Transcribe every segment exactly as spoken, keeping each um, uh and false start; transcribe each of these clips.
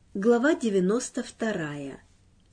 Глава девяносто вторая.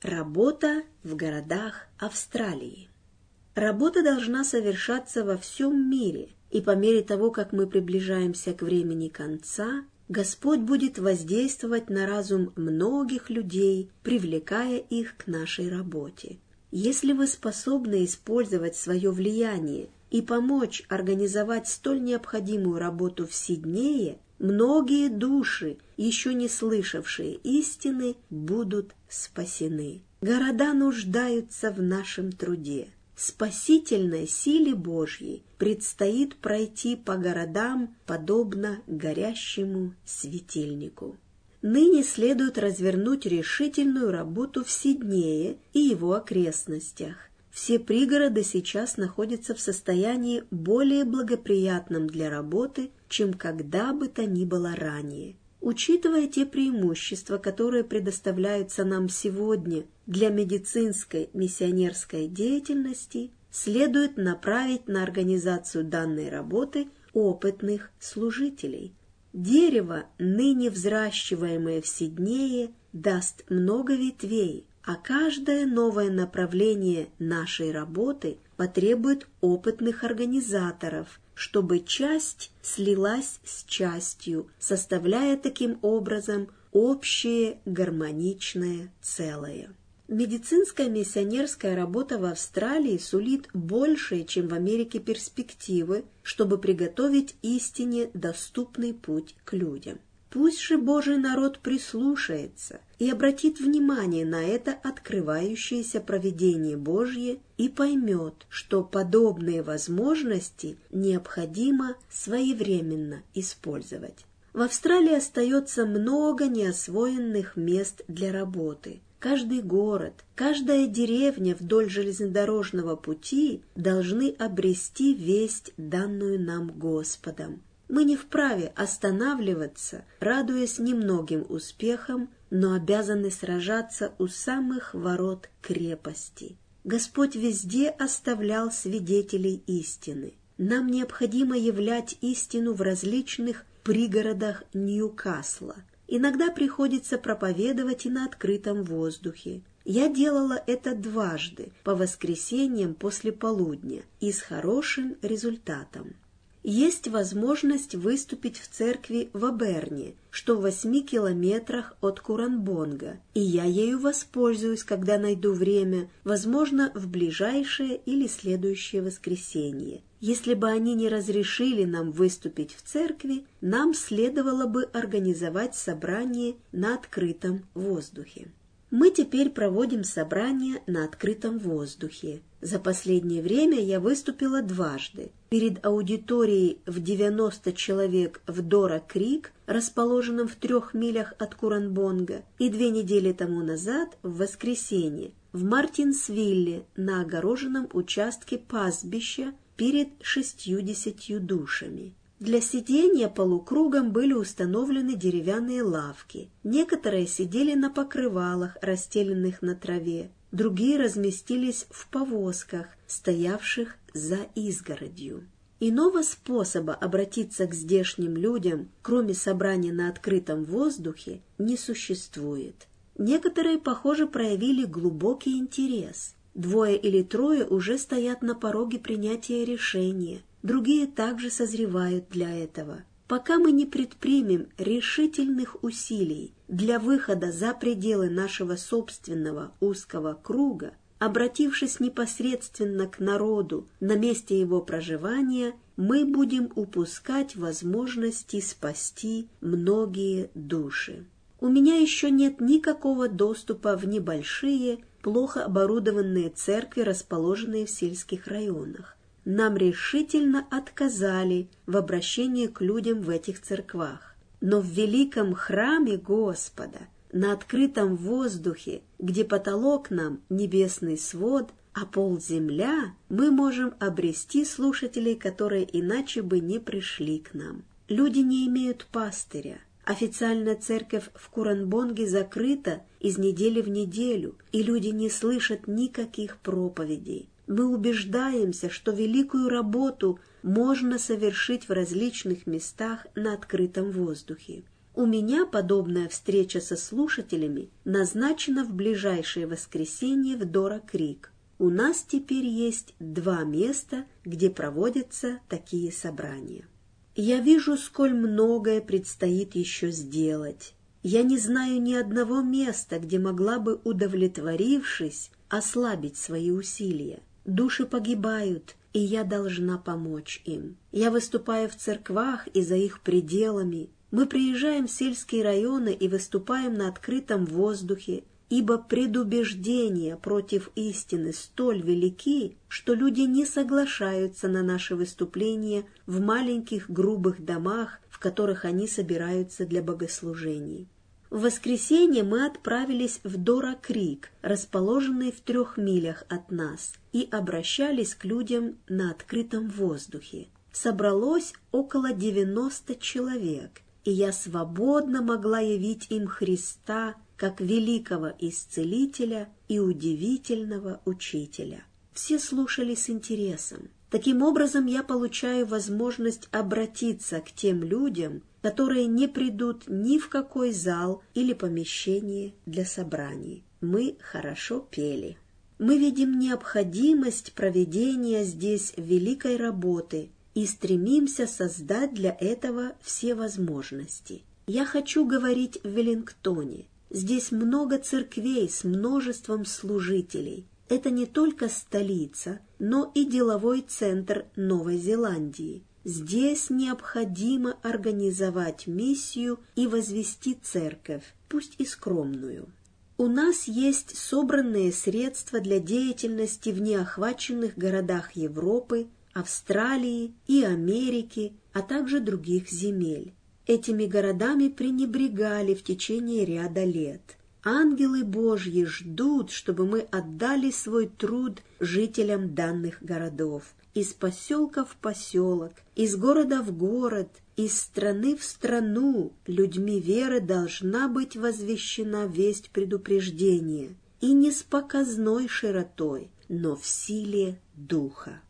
Работа в городах Австралии. Работа должна совершаться во всем мире, и по мере того, как мы приближаемся к времени конца, Господь будет воздействовать на разум многих людей, привлекая их к нашей работе. Если вы способны использовать свое влияние и помочь организовать столь необходимую работу в Сиднее, многие души, еще не слышавшие истины, будут спасены. Города нуждаются в нашем труде. Спасительной силе Божьей предстоит пройти по городам, подобно горящему светильнику. Ныне следует развернуть решительную работу в Сиднее и его окрестностях. Все пригороды сейчас находятся в состоянии более благоприятном для работы, чем когда бы то ни было ранее. Учитывая те преимущества, которые предоставляются нам сегодня для медицинской миссионерской деятельности, следует направить на организацию данной работы опытных служителей. Дерево, ныне взращиваемое в Сиднее, даст много ветвей, а каждое новое направление нашей работы потребует опытных организаторов, чтобы часть слилась с частью, составляя таким образом общее гармоничное целое. Медицинская миссионерская работа в Австралии сулит большее, чем в Америке, перспективы, чтобы приготовить истине доступный путь к людям. Пусть же Божий народ прислушается и обратит внимание на это открывающееся провидение Божье и поймет, что подобные возможности необходимо своевременно использовать. В Австралии остается много неосвоенных мест для работы. Каждый город, каждая деревня вдоль железнодорожного пути должны обрести весть, данную нам Господом. Мы не вправе останавливаться, радуясь немногим успехам, но обязаны сражаться у самых ворот крепости. Господь везде оставлял свидетелей истины. Нам необходимо являть истину в различных пригородах Ньюкасла. Иногда приходится проповедовать и на открытом воздухе. Я делала это дважды, по воскресеньям после полудня, и с хорошим результатом. Есть возможность выступить в церкви в Аберне, что в восьми километрах от Куранбонга, и я ею воспользуюсь, когда найду время, возможно, в ближайшее или следующее воскресенье. Если бы они не разрешили нам выступить в церкви, нам следовало бы организовать собрание на открытом воздухе. Мы теперь проводим собрания на открытом воздухе. За последнее время я выступила дважды. Перед аудиторией в девяносто человек в Дора-Крик, расположенном в трех милях от Куранбонга, и две недели тому назад, в воскресенье, в Мартинсвилле на огороженном участке пастбища перед шестьюдесятью душами. Для сидения полукругом были установлены деревянные лавки. Некоторые сидели на покрывалах, расстеленных на траве, другие разместились в повозках, стоявших за изгородью. Иного способа обратиться к здешним людям, кроме собрания на открытом воздухе, не существует. Некоторые, похоже, проявили глубокий интерес. Двое или трое уже стоят на пороге принятия решения. Другие также созревают для этого. Пока мы не предпримем решительных усилий для выхода за пределы нашего собственного узкого круга, обратившись непосредственно к народу на месте его проживания, мы будем упускать возможности спасти многие души. У меня еще нет никакого доступа в небольшие, плохо оборудованные церкви, расположенные в сельских районах. Нам решительно отказали в обращении к людям в этих церквах. Но в великом храме Господа, на открытом воздухе, где потолок нам небесный свод, а пол земля, мы можем обрести слушателей, которые иначе бы не пришли к нам. Люди не имеют пастыря. Официальная церковь в Куранбонге закрыта из недели в неделю, и люди не слышат никаких проповедей. Мы убеждаемся, что великую работу можно совершить в различных местах на открытом воздухе. У меня подобная встреча со слушателями назначена в ближайшее воскресенье в Дора-Крик. У нас теперь есть два места, где проводятся такие собрания. Я вижу, сколь многое предстоит еще сделать. Я не знаю ни одного места, где могла бы, удовлетворившись, ослабить свои усилия. Души погибают, и я должна помочь им. Я выступаю в церквах и за их пределами. Мы приезжаем в сельские районы и выступаем на открытом воздухе, ибо предубеждения против истины столь велики, что люди не соглашаются на наши выступления в маленьких грубых домах, в которых они собираются для богослужений. В воскресенье мы отправились в Дора-Крик, расположенный в трех милях от нас, и обращались к людям на открытом воздухе. Собралось около девяноста человек, и я свободно могла явить им Христа как великого исцелителя и удивительного учителя. Все слушали с интересом. Таким образом, я получаю возможность обратиться к тем людям, которые не придут ни в какой зал или помещение для собраний. Мы хорошо пели. Мы видим необходимость проведения здесь великой работы и стремимся создать для этого все возможности. Я хочу говорить в Веллингтоне. Здесь много церквей с множеством служителей. Это не только столица, но и деловой центр Новой Зеландии. Здесь необходимо организовать миссию и возвести церковь, пусть и скромную. У нас есть собранные средства для деятельности в неохваченных городах Европы, Австралии и Америки, а также других земель. Этими городами пренебрегали в течение ряда лет. Ангелы Божьи ждут, чтобы мы отдали свой труд жителям данных городов. Из поселка в поселок, из города в город, из страны в страну людьми веры должна быть возвещена весть предупреждения, и не с показной широтой, но в силе духа.